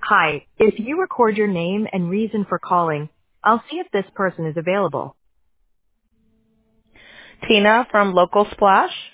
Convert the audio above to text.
Hi, if you record your name and reason for calling, I'll see if this person is available. Tina from Local Splash.